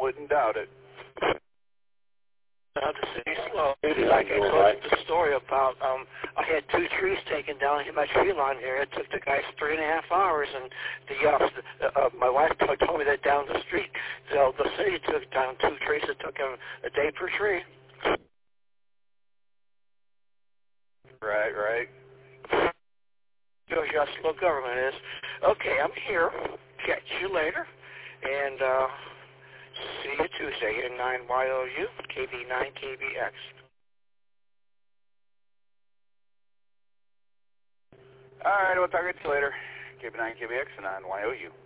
wouldn't doubt it. Now, the city's slow. Like I told you the story about, I had 2 trees taken down in my tree line here. It took the guys 3.5 hours, and my wife told me that down the street, the city took down 2 trees. It took them a day per tree. Right. Shows you how slow government is. Okay, I'm here. Catch you later, and see you Tuesday here, 9YOU, KB9KBX. All right, we'll talk to you later. KB9KBX and 9YOU.